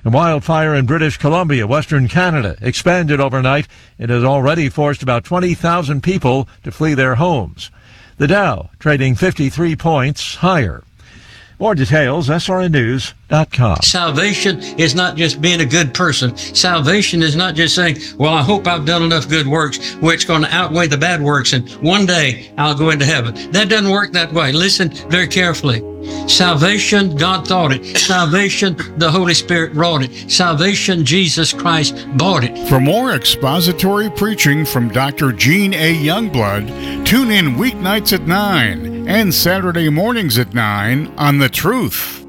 A wildfire in British Columbia, Western Canada, expanded overnight and has already forced about 20,000 people to flee their homes. The Dow trading 53 points higher. More details, srnnews.com. Salvation is not just being a good person. Salvation is not just saying, well, I hope I've done enough good works where it's going to outweigh the bad works and one day I'll go into heaven. That doesn't work that way. Listen very carefully. Salvation, God thought it. Salvation, the Holy Spirit wrought it. Salvation, Jesus Christ bought it. For more expository preaching from Dr. Gene A. Youngblood, tune in weeknights at 9 and Saturday mornings at 9 on The Truth.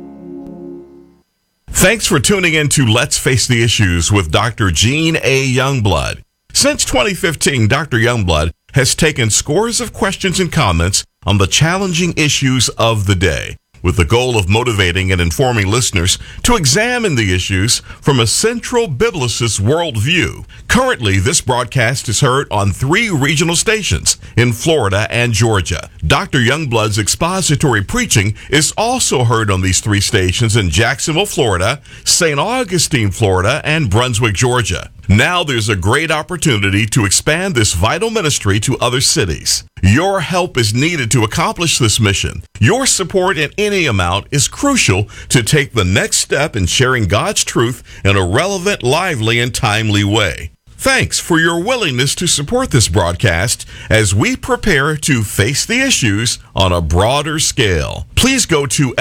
Thanks for tuning in to Let's Face the Issues with Dr. Gene A. Youngblood. Since 2015, Dr. Youngblood has taken scores of questions and comments on the challenging issues of the day, with the goal of motivating and informing listeners to examine the issues from a central biblicist worldview. Currently, this broadcast is heard on 3 regional stations in Florida and Georgia. Dr. Youngblood's expository preaching is also heard on these 3 stations in Jacksonville, Florida, St. Augustine, Florida, and Brunswick, Georgia. Now there's a great opportunity to expand this vital ministry to other cities. Your help is needed to accomplish this mission. Your support in any amount is crucial to take the next step in sharing God's truth in a relevant, lively, and timely way. Thanks for your willingness to support this broadcast as we prepare to face the issues on a broader scale. Please go to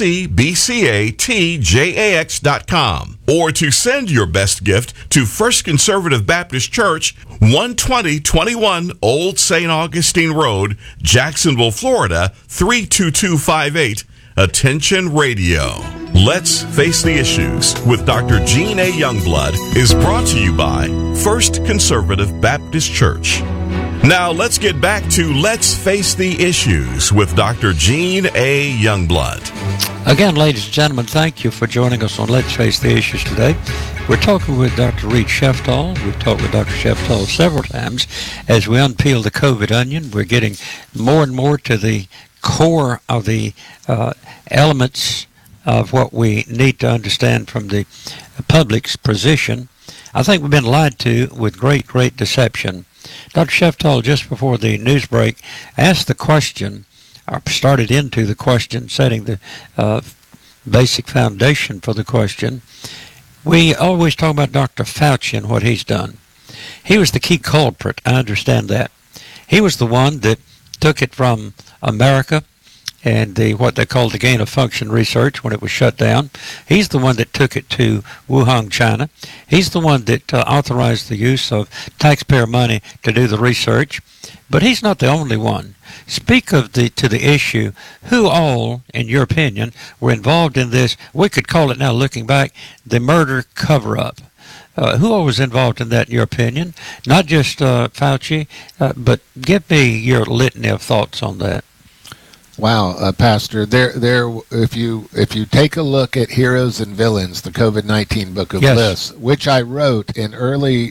fcbcatjax.com or to send your best gift to First Conservative Baptist Church, 12021 Old St. Augustine Road, Jacksonville, Florida, 32258. Attention Radio. Let's Face the Issues with Dr. Gene A. Youngblood is brought to you by First Conservative Baptist Church. Now let's get back to Let's Face the Issues with Dr. Gene A. Youngblood. Again, ladies and gentlemen, thank you for joining us on Let's Face the Issues today. We're talking with Dr. Reed Sheftall. We've talked with Dr. Sheftall several times. As we unpeel the COVID onion, we're getting more and more to the core of the elements of what we need to understand from the public's position. I think we've been lied to with great, great deception. Dr. Sheftall, just before the news break, asked the question, or started into the question, setting the basic foundation for the question. We always talk about Dr. Fauci and what he's done. He was the key culprit, I understand that. He was the one that took it from America and what they called the gain-of-function research when it was shut down. He's the one that took it to Wuhan, China. He's the one that authorized the use of taxpayer money to do the research. But he's not the only one. Speak to the issue. Who all, in your opinion, were involved in this? We could call it now, looking back, the murder cover-up. Who all was involved in that, in your opinion? Not just Fauci, but give me your litany of thoughts on that. Wow, Pastor, if you take a look at Heroes and Villains, the COVID-19 book of lists, which I wrote in early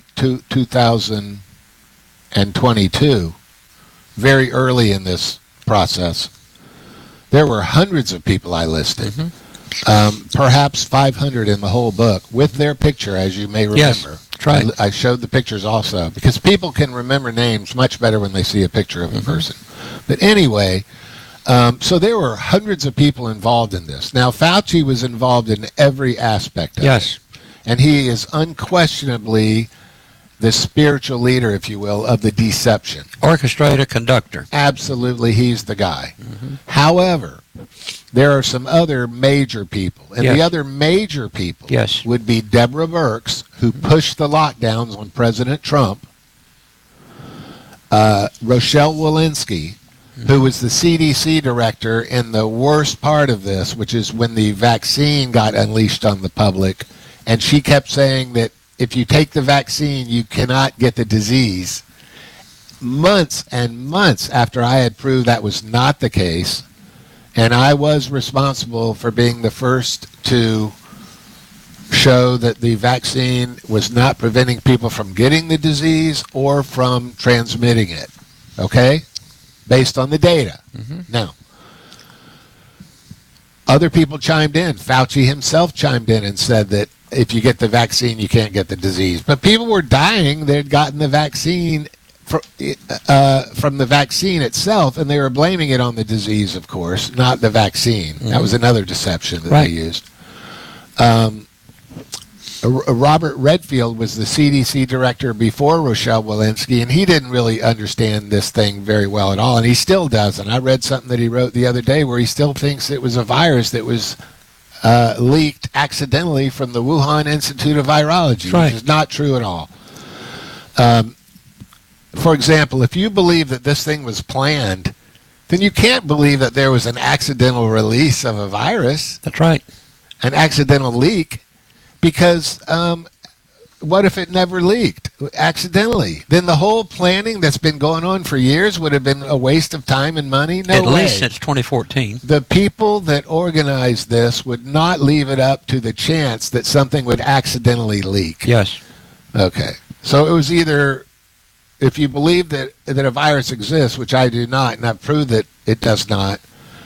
2022, very early in this process, there were hundreds of people I listed, perhaps 500 in the whole book, with their picture, as you may remember. Yes, right. I showed the pictures also, because people can remember names much better when they see a picture of a person. But anyway, so there were hundreds of people involved in this. Now, Fauci was involved in every aspect of it. And he is unquestionably the spiritual leader, if you will, of the deception. Orchestrator, conductor. Absolutely, he's the guy. However, there are some other major people. And the other major people would be Deborah Birx, who pushed the lockdowns on President Trump, Rochelle Walensky, who was the CDC director in the worst part of this, which is when the vaccine got unleashed on the public. And she kept saying that if you take the vaccine, you cannot get the disease. Months and months after I had proved that was not the case, and I was responsible for being the first to show that the vaccine was not preventing people from getting the disease or from transmitting it, okay? Based on the data. Now, Other people chimed in. Fauci himself chimed in and said that if you get the vaccine, you can't get the disease. But people were dying. They'd gotten the vaccine from the vaccine itself, and they were blaming it on the disease, of course, not the vaccine. That was another deception that they used. Robert Redfield was the CDC director before Rochelle Walensky, and he didn't really understand this thing very well at all, and he still doesn't. I read something that he wrote the other day where he still thinks it was a virus that was leaked accidentally from the Wuhan Institute of Virology, which is not true at all. For example, if you believe that this thing was planned, then you can't believe that there was an accidental release of a virus. That's right. An accidental leak. Because what if it never leaked accidentally? Then the whole planning that's been going on for years would have been a waste of time and money? No way. At least since 2014. The people that organized this would not leave it up to the chance that something would accidentally leak. Yes. Okay. So it was either, if you believe that a virus exists, which I do not, and I've proved that it does not,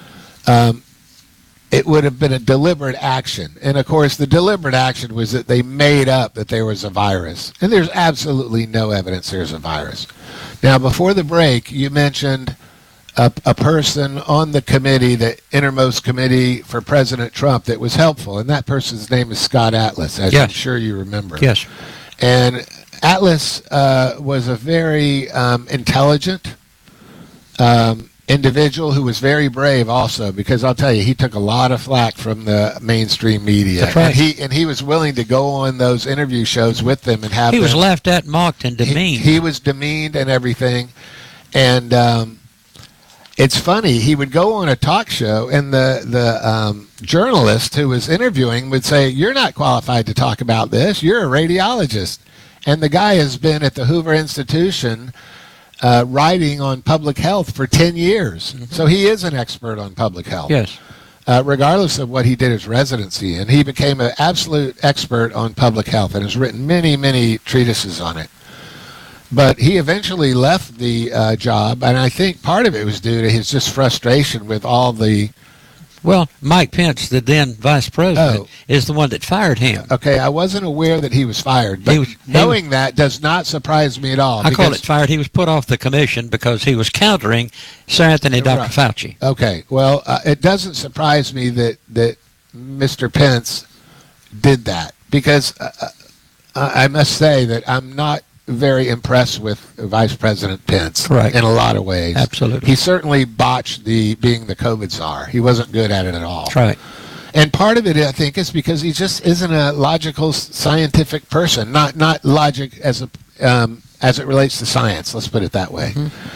it would have been a deliberate action. And, of course, the deliberate action was that they made up that there was a virus. And there's absolutely no evidence there's a virus. Now, before the break, you mentioned a person on the committee, the innermost committee for President Trump, that was helpful. And that person's name is Scott Atlas, as I'm sure you remember. Yes. And Atlas was a very intelligent individual who was very brave also, because I'll tell you, he took a lot of flack from the mainstream media. That's right. And he was willing to go on those interview shows with them and have He was laughed at, mocked, and demeaned. He was demeaned and everything. And it's funny, he would go on a talk show, and the journalist who was interviewing would say, "You're not qualified to talk about this. You're a radiologist." And the guy has been at the Hoover Institution writing on public health for 10 years. So he is an expert on public health. Yes. Regardless of what he did his residency in. He became an absolute expert on public health and has written many, many treatises on it. But he eventually left the job, and I think part of it was due to his just frustration with all the... Well, Mike Pence, the then vice president, is the one that fired him. Okay, I wasn't aware that he was fired, but knowing that does not surprise me at all. I call it fired. He was put off the commission because he was countering Sir Anthony Dr. Fauci. Okay, well, it doesn't surprise me that Mr. Pence did that, because I must say that I'm not very impressed with Vice President Pence. Correct. In a lot of ways. Absolutely. He certainly botched being the COVID czar. He wasn't good at it at all. That's right. And part of it, I think, is because he just isn't a logical, scientific person. Not logic as it relates to science. Let's put it that way.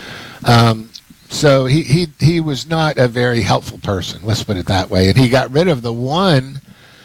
So he was not a very helpful person. Let's put it that way. And he got rid of the one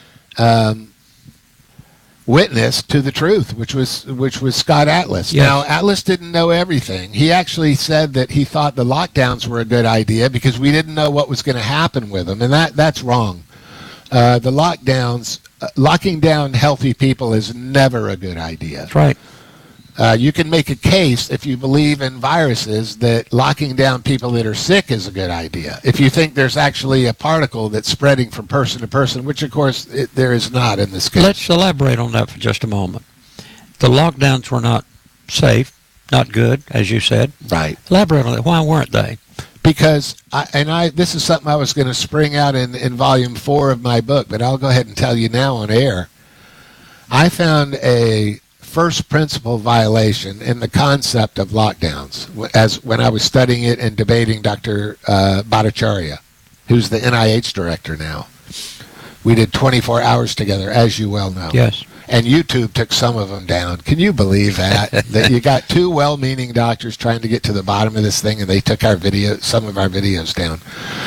witness to the truth, which was Scott Atlas. Yes. Now, Atlas didn't know everything. He actually said that he thought the lockdowns were a good idea because we didn't know what was going to happen with them, and that's wrong. The lockdowns, locking down healthy people is never a good idea. That's right. You can make a case, if you believe in viruses, that locking down people that are sick is a good idea. If you think there's actually a particle that's spreading from person to person, which, of course, there is not in this case. Let's elaborate on that for just a moment. The lockdowns were not safe, not good, as you said. Right. Elaborate on that. Why weren't they? Because, this is something I was going to spring out in Volume 4 of my book, but I'll go ahead and tell you now on air. I found a first principle violation in the concept of lockdowns as when I was studying it and debating Dr. Bhattacharya, who's the NIH director now. We did 24 hours together, as you well know. Yes. And YouTube took some of them down. Can you believe that? That you got two well-meaning doctors trying to get to the bottom of this thing, and they took some of our videos down.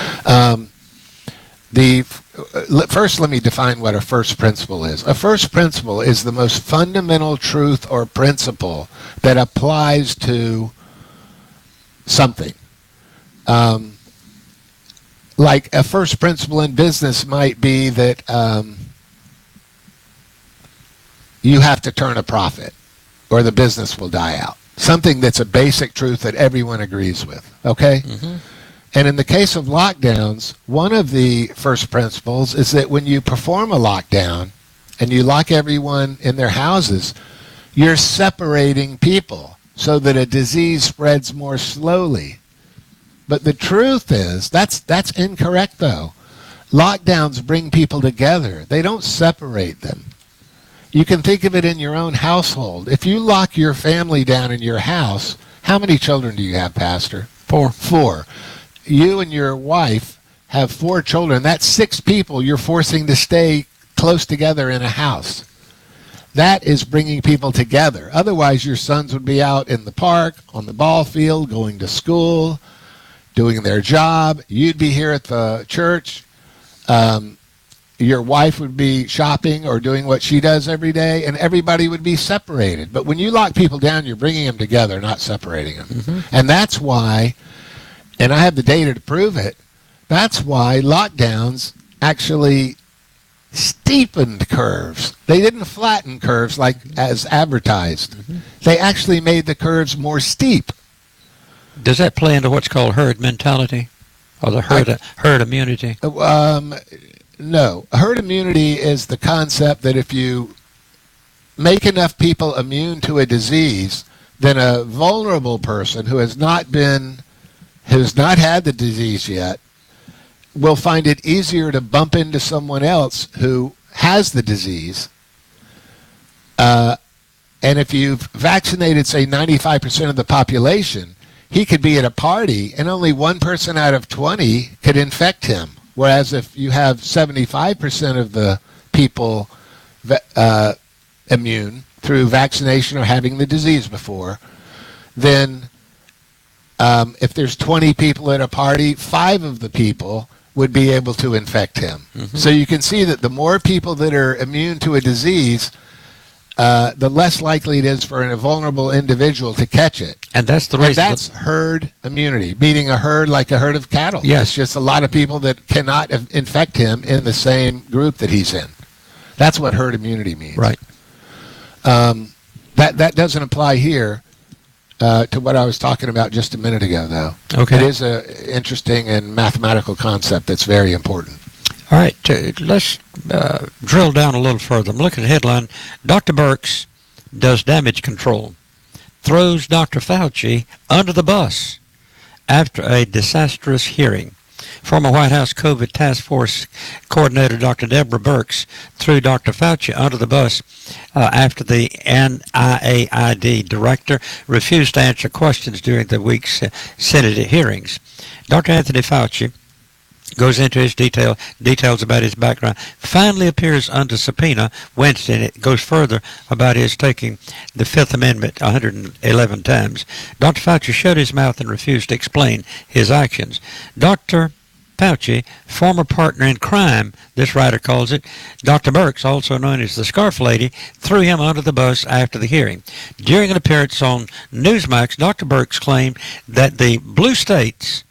First, let me define what a first principle is. A first principle is the most fundamental truth or principle that applies to something. Like a first principle in business might be that you have to turn a profit or the business will die out. Something that's a basic truth that everyone agrees with, okay? And in the case of lockdowns, one of the first principles is that when you perform a lockdown and you lock everyone in their houses, you're separating people so that a disease spreads more slowly. But the truth is, that's incorrect, though. Lockdowns bring people together. They don't separate them. You can think of it in your own household. If you lock your family down in your house, how many children do you have, Pastor? 4. 4. You and your wife have 4 children. That's 6 people you're forcing to stay close together in a house. That is bringing people together. Otherwise, your sons would be out in the park, on the ball field, going to school, doing their job. You'd be here at the church. Your wife would be shopping or doing what she does every day, and everybody would be separated. But when you lock people down, you're bringing them together, not separating them. Mm-hmm. And that's why, and I have the data to prove it, that's why lockdowns actually steepened curves. They didn't flatten curves like as advertised. Mm-hmm. They actually made the curves more steep. Does that play into what's called herd mentality or the herd immunity? No. Herd immunity is the concept that if you make enough people immune to a disease, then a vulnerable person who has not had the disease yet will find it easier to bump into someone else who has the disease. And if you've vaccinated, say, 95% of the population, he could be at a party and only 1 person out of 20 could infect him. Whereas if you have 75% of the people immune through vaccination or having the disease before, then if there's 20 people at a party, 5 of the people would be able to infect him. Mm-hmm. So you can see that the more people that are immune to a disease, the less likely it is for a vulnerable individual to catch it. And that's the reason. And that's herd immunity, meaning a herd like a herd of cattle. Yes. It's just a lot of people that cannot infect him in the same group that he's in. That's what herd immunity means. Right. That doesn't apply here to what I was talking about just a minute ago, though. Okay. It is an interesting and mathematical concept that's very important. All right, let's drill down a little further. I'm looking at the headline. Dr. Birx does damage control. Throws Dr. Fauci under the bus after a disastrous hearing. Former White House COVID Task Force Coordinator Dr. Deborah Birx threw Dr. Fauci under the bus after the NIAID director refused to answer questions during the week's Senate hearings. Dr. Anthony Fauci goes into his details about his background, finally appears under subpoena Wednesday, and it goes further about his taking the Fifth Amendment 111 times. Dr. Fauci shut his mouth and refused to explain his actions. Dr. Fauci, former partner in crime, this writer calls it, Dr. Birx, also known as the Scarf Lady, threw him under the bus after the hearing. During an appearance on Newsmax, Dr. Birx claimed that the blue states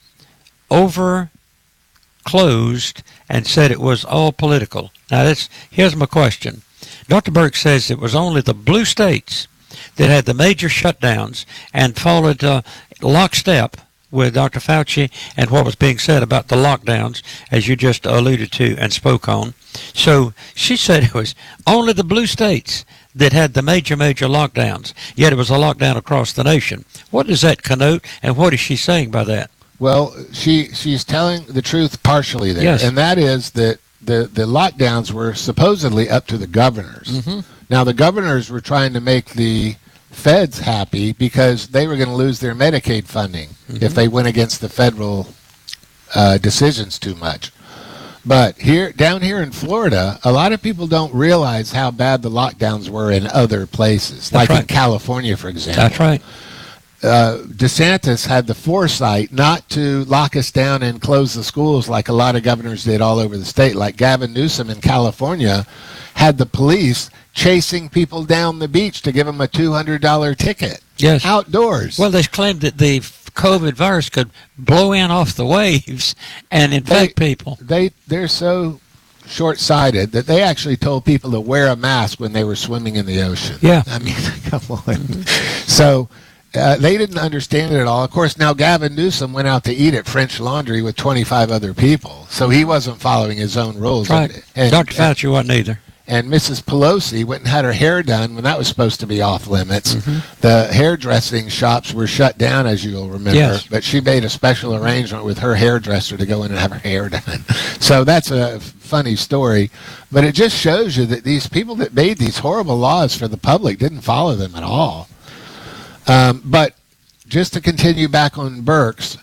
closed and said it was all political. Now, here's my question. Dr. Birx says it was only the blue states that had the major shutdowns and followed lockstep with Dr. Fauci and what was being said about the lockdowns, as you just alluded to and spoke on. So she said it was only the blue states that had the major lockdowns, yet it was a lockdown across the nation. What does that connote, and what is she saying by that? Well, she's telling the truth partially there, yes. And that is that the lockdowns were supposedly up to the governors. Mm-hmm. Now, the governors were trying to make the feds happy because they were going to lose their Medicaid funding if they went against the federal decisions too much. But down here in Florida, a lot of people don't realize how bad the lockdowns were in other places, That's right. in California, for example. That's right. DeSantis had the foresight not to lock us down and close the schools like a lot of governors did all over the state. Like Gavin Newsom in California had the police chasing people down the beach to give them a $200 ticket. Yes. Outdoors. Well, they claimed that the COVID virus could blow in off the waves and infect people. They're so short-sighted that they actually told people to wear a mask when they were swimming in the ocean. Yeah. I mean, come on. So They didn't understand it at all. Of course, now Gavin Newsom went out to eat at French Laundry with 25 other people, so he wasn't following his own rules. Right. And Dr. Fauci wasn't either. And Mrs. Pelosi went and had her hair done when that was supposed to be off limits. Mm-hmm. The hairdressing shops were shut down, as you'll remember. Yes. But she made a special arrangement with her hairdresser to go in and have her hair done. So that's a funny story. But it just shows you that these people that made these horrible laws for the public didn't follow them at all. But just to continue back on Birx,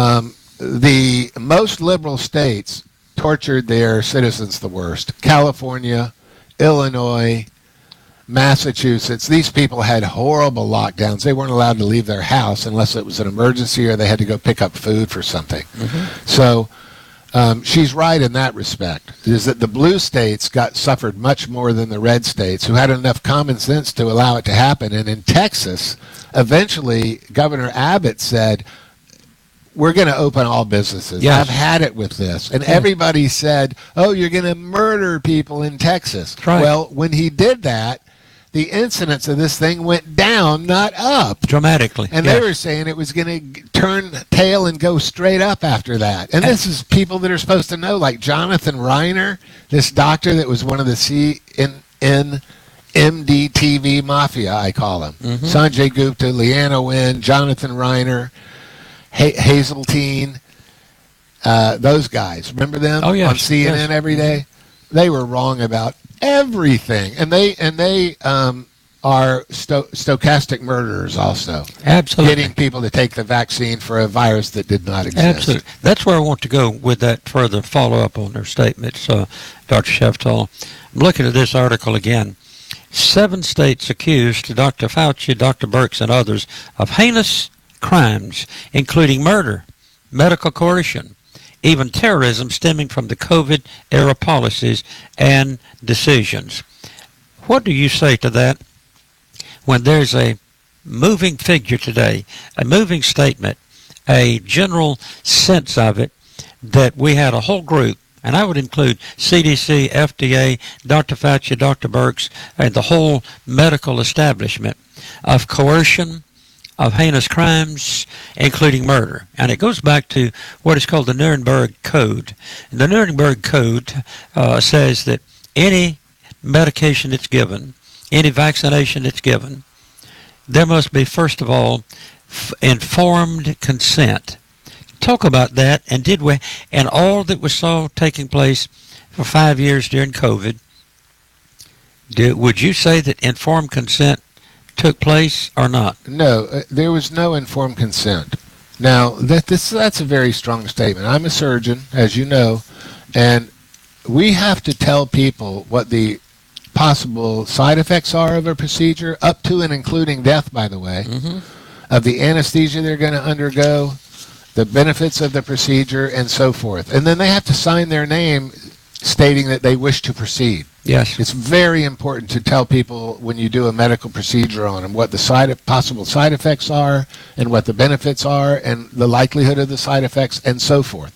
the most liberal states tortured their citizens the worst. California, Illinois, Massachusetts, these people had horrible lockdowns. They weren't allowed to leave their house unless it was an emergency or they had to go pick up food for something. Mm-hmm. So she's right in that respect, is that the blue states suffered much more than the red states, who had enough common sense to allow it to happen. And in Texas, eventually Governor Abbott said, we're going to open all businesses. Yes. I've had it with this. And everybody said, oh, you're going to murder people in Texas. Right. Well, when he did that, the incidence of this thing went down, not up. Dramatically. And yes. they were saying it was going to turn tail and go straight up after that. And this is people that are supposed to know, like Jonathan Reiner, this doctor that was one of the CNN MDTV mafia, I call him. Mm-hmm. Sanjay Gupta, Leanna Wen, Jonathan Reiner, Hazeltine, those guys. Remember them? Oh, yes. On CNN yes. every day? They were wrong about everything. And they are stochastic murderers also. Absolutely. Getting people to take the vaccine for a virus that did not exist. Absolutely. That's where I want to go with that further follow-up on their statements, Dr. Sheftal. I'm looking at this article again. 7 states accused Dr. Fauci, Dr. Birx, and others of heinous crimes, including murder, medical coercion, even terrorism stemming from the COVID-era policies and decisions. What do you say to that when there's a moving figure today, a moving statement, a general sense of it, that we had a whole group, and I would include CDC, FDA, Dr. Fauci, Dr. Birx, and the whole medical establishment, of coercion, of heinous crimes, including murder. And it goes back to what is called the Nuremberg Code. The Nuremberg Code says that any medication that's given, any vaccination that's given, there must be, first of all, informed consent. Talk about that, and all that we saw taking place for 5 years during COVID, would you say that informed consent took place or not? No, there was no informed consent. Now, that's a very strong statement. I'm a surgeon, as you know, and we have to tell people what the possible side effects are of a procedure, up to and including death, by the way, of the anesthesia they're going to undergo, the benefits of the procedure, and so forth. And then they have to sign their name stating that they wish to proceed. Yes. It's very important to tell people when you do a medical procedure on them what the possible side effects are and what the benefits are and the likelihood of the side effects and so forth.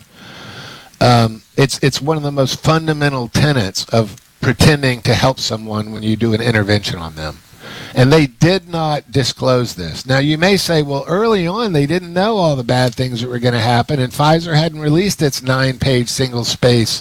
It's one of the most fundamental tenets of pretending to help someone when you do an intervention on them. And they did not disclose this. Now, you may say, well, early on, they didn't know all the bad things that were going to happen, and Pfizer hadn't released its 9-page single-space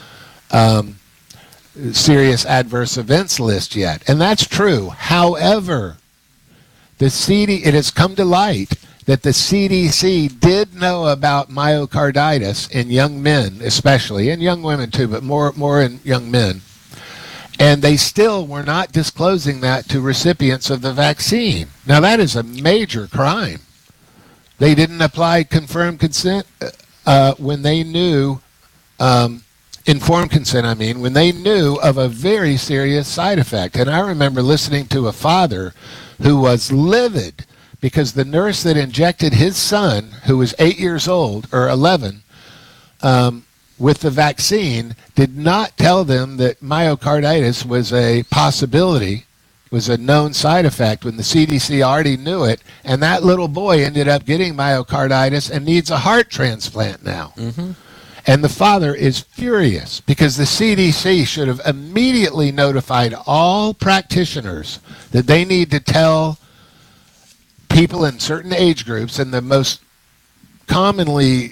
serious adverse events list yet. And that's true. However, it has come to light that the CDC did know about myocarditis in young men, especially, and young women too, but more in young men. And they still were not disclosing that to recipients of the vaccine. Now, that is a major crime. They didn't apply confirmed consent when they knew, informed consent, when they knew of a very serious side effect. And I remember listening to a father who was livid because the nurse that injected his son, who was 8 years old, or 11, with the vaccine, did not tell them that myocarditis was a possibility, was a known side effect, when the CDC already knew it, and that little boy ended up getting myocarditis and needs a heart transplant now. Mm-hmm. And the father is furious because the CDC should have immediately notified all practitioners that they need to tell people in certain age groups, and the most common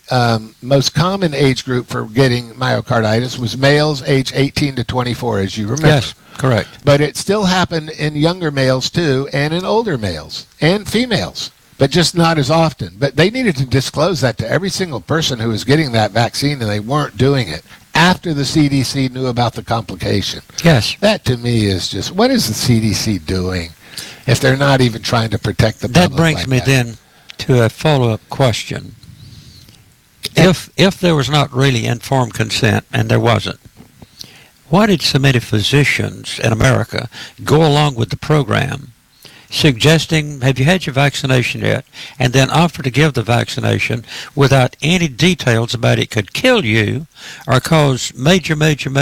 age group for getting myocarditis was males age 18 to 24, as you remember. Yes, correct. But it still happened in younger males too, and in older males and females, but just not as often. But they needed to disclose that to every single person who was getting that vaccine, and they weren't doing it after the CDC knew about the complication. Yes. That to me is just, what is the CDC doing if they're not even trying to protect the public? That brings me then to a follow-up question. If there was not really informed consent, and there wasn't, why did so many physicians in America go along with the program suggesting, have you had your vaccination yet, and then offer to give the vaccination without any details about it could kill you or cause major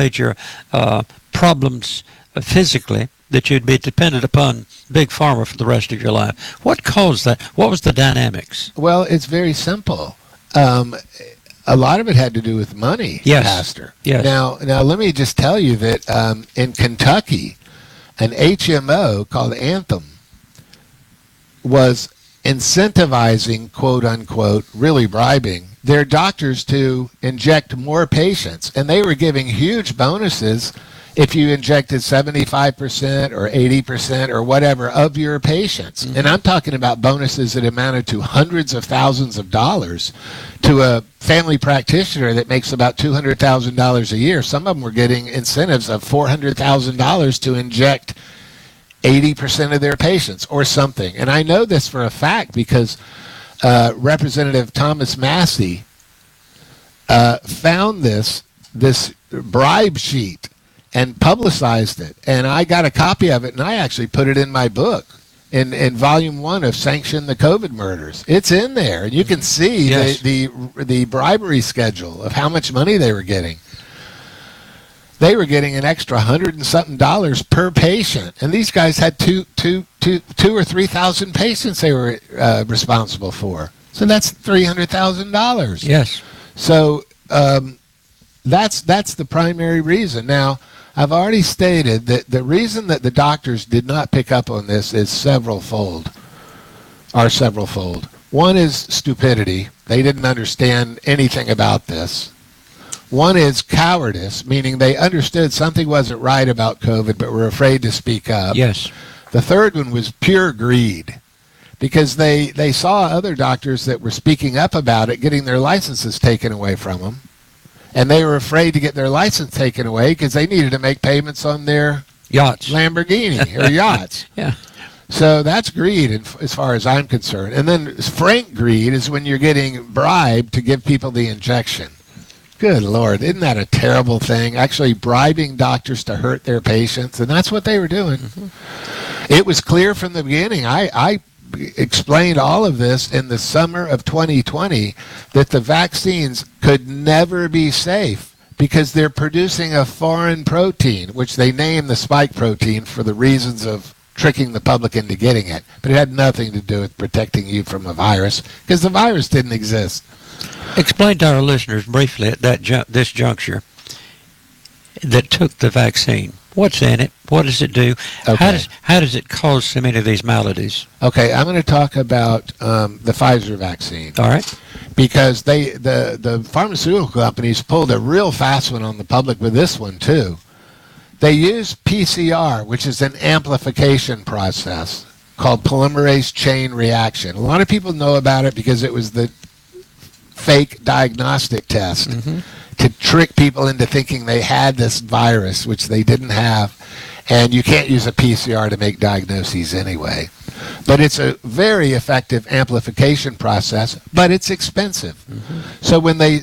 problems physically that you'd be dependent upon Big Pharma for the rest of your life? What caused that? What was the dynamics? Well, it's very simple. A lot of it had to do with money, yes. Pastor. Yes. Now, let me just tell you that in Kentucky, an HMO called Anthem was incentivizing, quote unquote, really bribing their doctors to inject more patients, and they were giving huge bonuses if you injected 75% or 80% or whatever of your patients. Mm-hmm. And I'm talking about bonuses that amounted to hundreds of thousands of dollars to a family practitioner that makes about $200,000 a year. Some of them were getting incentives of $400,000 to inject 80% of their patients or something. And I know this for a fact because Representative Thomas Massey found this bribe sheet and publicized it. And I got a copy of it, and I actually put it in my book in volume 1 of Sanction the COVID Murders. It's in there, and you can see yes. the bribery schedule of how much money they were getting. They were getting an extra $100 and something per patient, and these guys had two or 3,000 patients they were responsible for. So that's $300,000. Yes. So that's the primary reason. Now, I've already stated that the reason that the doctors did not pick up on this is several-fold. One is stupidity. They didn't understand anything about this. One is cowardice, meaning they understood something wasn't right about COVID but were afraid to speak up. Yes. The third one was pure greed, because they saw other doctors that were speaking up about it getting their licenses taken away from them. And they were afraid to get their license taken away because they needed to make payments on their yachts, Lamborghini or yachts. Yeah. So that's greed as far as I'm concerned. And then frank greed is when you're getting bribed to give people the injection. Good Lord, isn't that a terrible thing? Actually bribing doctors to hurt their patients, and that's what they were doing. Mm-hmm. It was clear from the beginning. I explained all of this in the summer of 2020 that the vaccines could never be safe because they're producing a foreign protein, which they named the spike protein for the reasons of tricking the public into getting it. But it had nothing to do with protecting you from a virus because the virus didn't exist. Explain to our listeners briefly at this juncture that took the vaccine. What's in it? What does it do? Okay. How does it cause so many of these maladies? Okay, I'm going to talk about the Pfizer vaccine. All right. Because the pharmaceutical companies pulled a real fast one on the public with this one, too. They use PCR, which is an amplification process called polymerase chain reaction. A lot of people know about it because it was the fake diagnostic test. Mm-hmm. To trick people into thinking they had this virus, which they didn't have. And you can't use a PCR to make diagnoses anyway. But it's a very effective amplification process, but it's expensive. Mm-hmm. So when they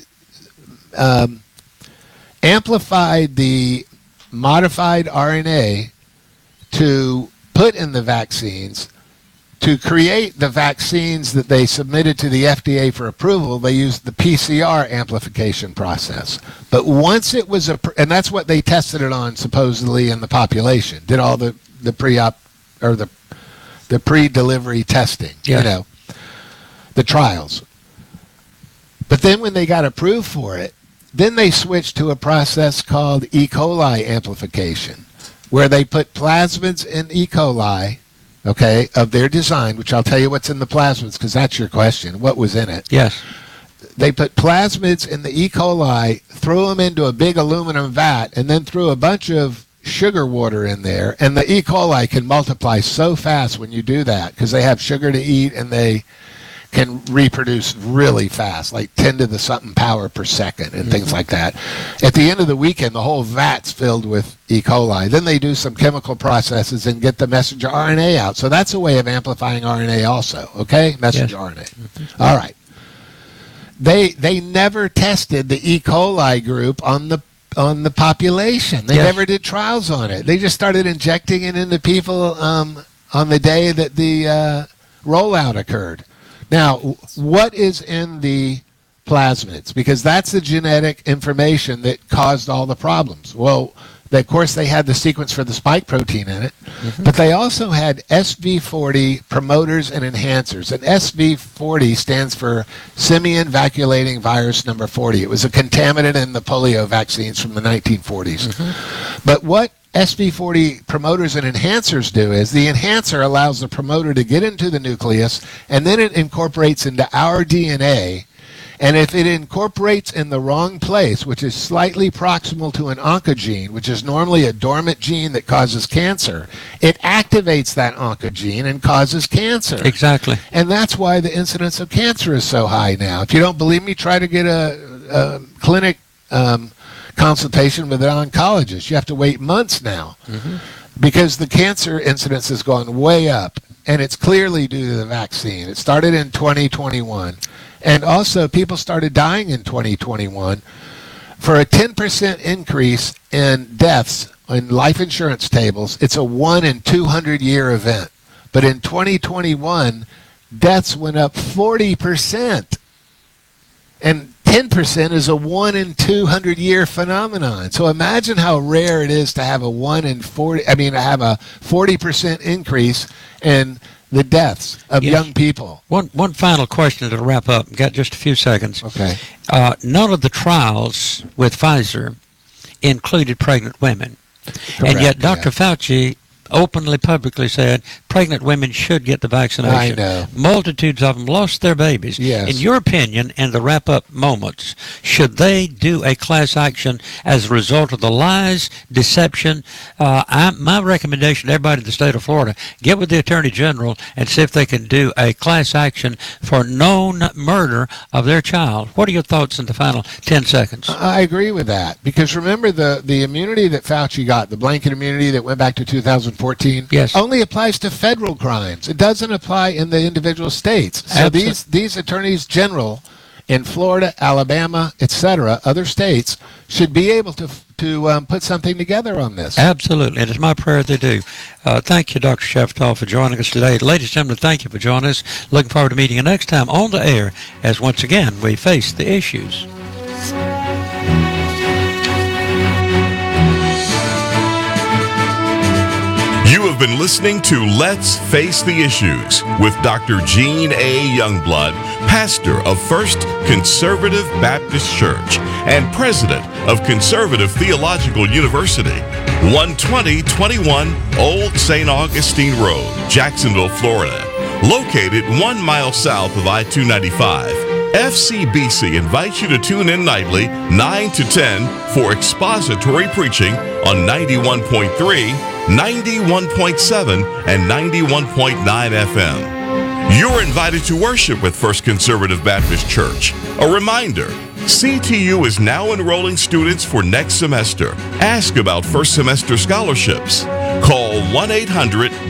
amplified the modified RNA to put in the vaccines, to create the vaccines that they submitted to the FDA for approval, they used the PCR amplification process. But once it was, and that's what they tested it on supposedly in the population, did all the pre-op or the pre-delivery testing, yeah. The trials. But then when they got approved for it, then they switched to a process called E. coli amplification, where they put plasmids in E. coli okay, of their design, which I'll tell you what's in the plasmids because that's your question. What was in it? Yes. They put plasmids in the E. coli, threw them into a big aluminum vat, and then threw a bunch of sugar water in there. And the E. coli can multiply so fast when you do that because they have sugar to eat and they can reproduce really fast, like 10 to the something power per second and things like that. At the end of the weekend, the whole vat's filled with E. coli. Then they do some chemical processes and get the messenger RNA out. So that's a way of amplifying RNA also, okay? Messenger RNA. All right. They never tested the E. coli group on the population. They never did trials on it. They just started injecting it into people on the day that the rollout occurred. Now, what is in the plasmids? Because that's the genetic information that caused all the problems. Well, of course, they had the sequence for the spike protein in it, but they also had SV40 promoters and enhancers. And SV40 stands for simian vacuolating virus number 40. It was a contaminant in the polio vaccines from the 1940s. But what SV40 promoters and enhancers do is the enhancer allows the promoter to get into the nucleus, and then it incorporates into our DNA. And if it incorporates in the wrong place, which is slightly proximal to an oncogene, which is normally a dormant gene that causes cancer, it activates that oncogene and causes cancer. Exactly. And that's why the incidence of cancer is so high now. If you don't believe me, try to get a clinic consultation with an oncologist. You have to wait months now because the cancer incidence has gone way up, and it's clearly due to the vaccine. It started in 2021, and also people started dying in 2021. For a 10% increase in deaths in life insurance tables, it's a 1 in 200 year event. But in 2021, deaths went up 40%. And 10% is a 1 in 200 year phenomenon. So imagine how rare it is to have a 40% increase in the deaths of young people. One final question to wrap up. We've got just a few seconds. Okay. None of the trials with Pfizer included pregnant women. Correct, and yet Dr. Fauci openly, publicly said pregnant women should get the vaccination. I know. Multitudes of them lost their babies. Yes. In your opinion, in the wrap-up moments, should they do a class action as a result of the lies, deception? My recommendation to everybody in the state of Florida, get with the Attorney General and see if they can do a class action for known murder of their child. What are your thoughts in the final 10 seconds? I agree with that, because remember the immunity that Fauci got, the blanket immunity that went back to 2014, Yes. only applies to federal crimes. It doesn't apply in the individual states. So these attorneys general in Florida, Alabama, etc., other states, should be able to put something together on this. Absolutely, and it's my prayer they do. Thank you, Dr. Sheftal, for joining us today. Ladies and gentlemen, thank you for joining us. Looking forward to meeting you next time on the air as once again we face the issues. You have been listening to Let's Face the Issues with Dr. Gene A. Youngblood, pastor of First Conservative Baptist Church and president of Conservative Theological University, 12021 Old St. Augustine Road, Jacksonville, Florida. Located 1 mile south of I-295, FCBC invites you to tune in nightly 9 to 10 for expository preaching on 91.3, 91.7, and 91.9 FM. You're invited to worship with First Conservative Baptist Church. A reminder, CTU is now enrolling students for next semester. Ask about first semester scholarships. Call 1-800